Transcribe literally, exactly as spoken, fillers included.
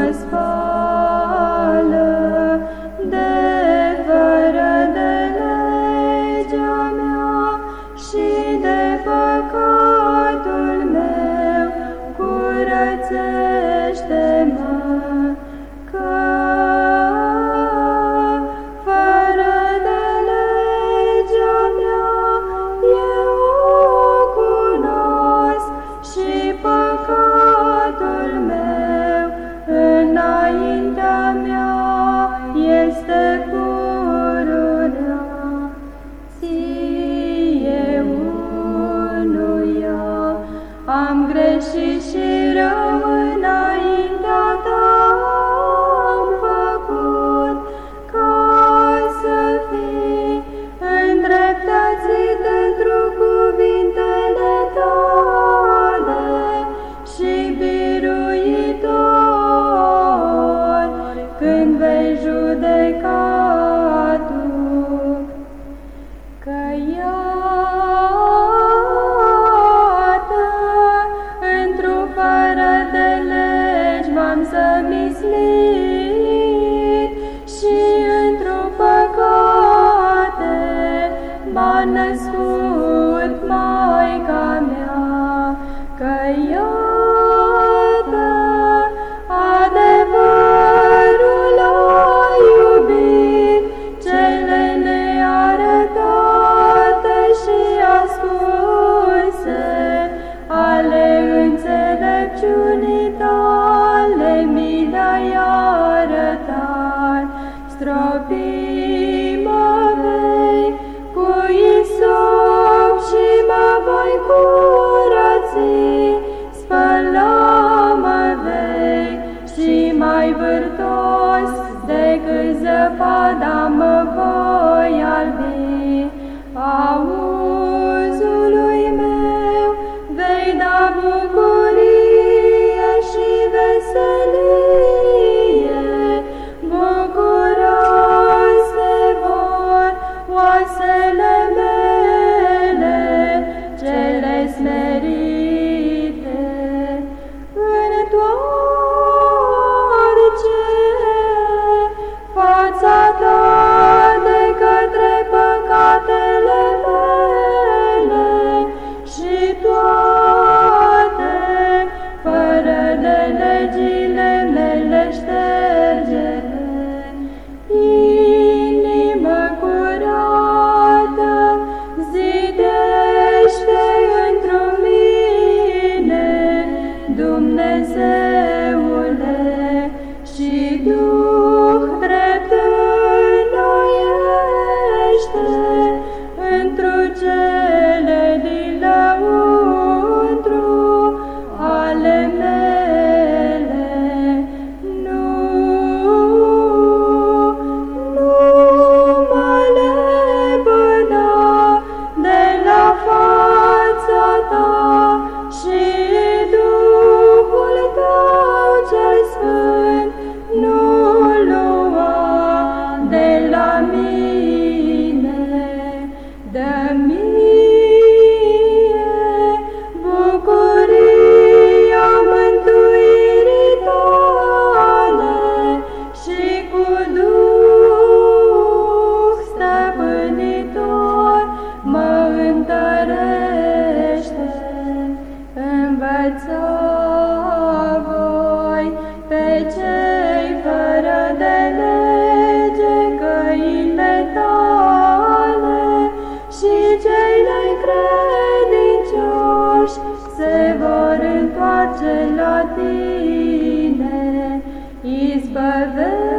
spală de fără de legea mea și de păcatul meu, curățește-mă, că fără de legea mea eu o cunosc și păcatul meu înaintea mea este pururea. Ție unuia am greșit și rău înaintea ta am făcut, ca să fii îndreptățit întru cuvintele tale și biruitor când vei judeca tu. Că iată, într-o fără de legi m-am zămislit și într-o păcate m-a născut Maica mea. Că iată, adevărul a iubit cele nearătate și ascunse ale înțelepciunii tale mi le-ai arătat. Stropii-mă vei cu isop și mă voi curăți, spăla-mă vei și mai vârtos decât zăpada mă voi albi. Auzului meu vei da bucurie și veselie, bucuros se vor oasele mele cele smerite. Întoarce fața ta de către păcatele mele și toate fără de legile mele șterge-le. Inimă curată zidește într-o mine, Dumnezeule, și Duh drept înnoiește întru cele din lăuntru ale mele. Nu, nu mă lepăda de la fața ta și Duhul tău cel sfânt nu lua de la mine. Dă mie bucuria mântuirii tale și cu Duh stăpânitor mă întărește. Învăța voi pe cei fără de lege căile tale și cei necredincioși se vor întoarce la tine. Izbăvește